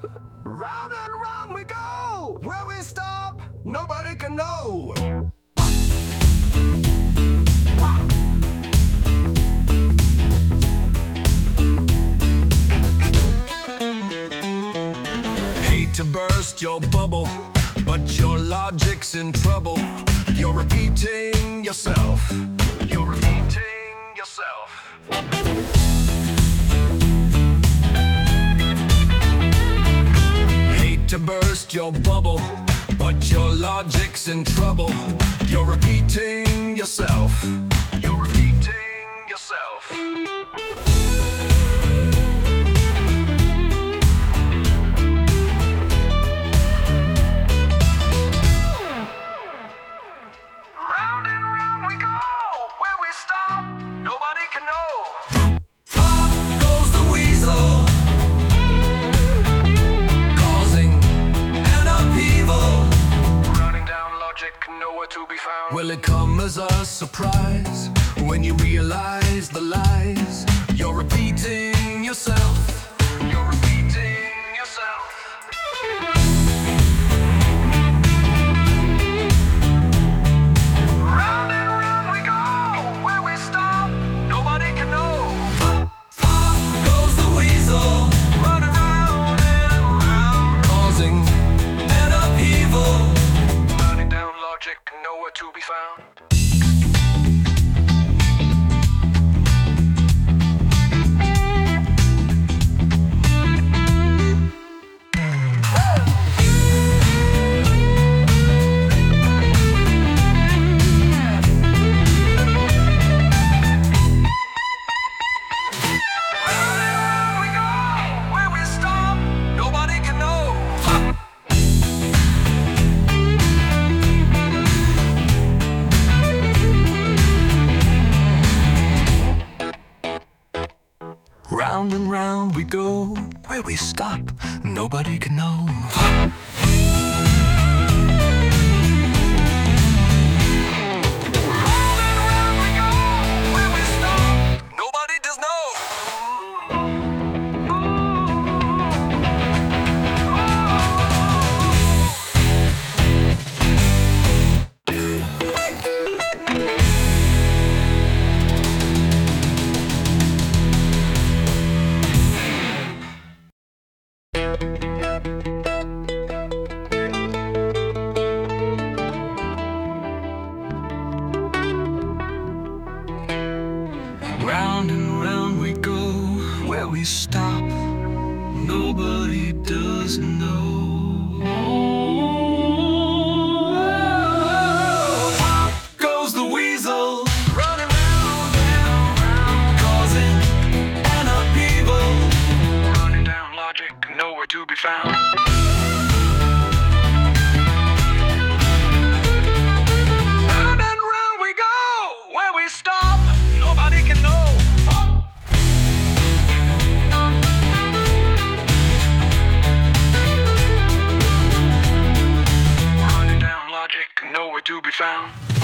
Round and round we go. Where we stop, nobody can know. Hate to burst your bubble, but your logic's in trouble. You're repeating yourself. You're repeating yourself. Hate to burst your bubble, but your logic's in trouble. You're repeating yourself. You're repeating yourself. Round and round we go. Where we stop, nobody can know. Up goes the weasel, causing an upheaval. Running down logic, nowhere to be found. Will it come as a surprise when you realize the lies? You're repeating yourself. You're repeating yourself. Round and round we go. Where we stop, nobody can know. Up goes the weasel, running round and round, causing an upheaval. Running down logic, nowhere to be found. Round and round we go. Where we stop, nobody can know. Round and round we go. Where we stop, nobody does know. Round and round we go. Where we stop, nobody does know. Up goes the weasel, running round and round, causing an upheaval. Running down logic, nowhere to be found. Round and round we go. Where we stop, nobody can know. Running down logic, nowhere to be found.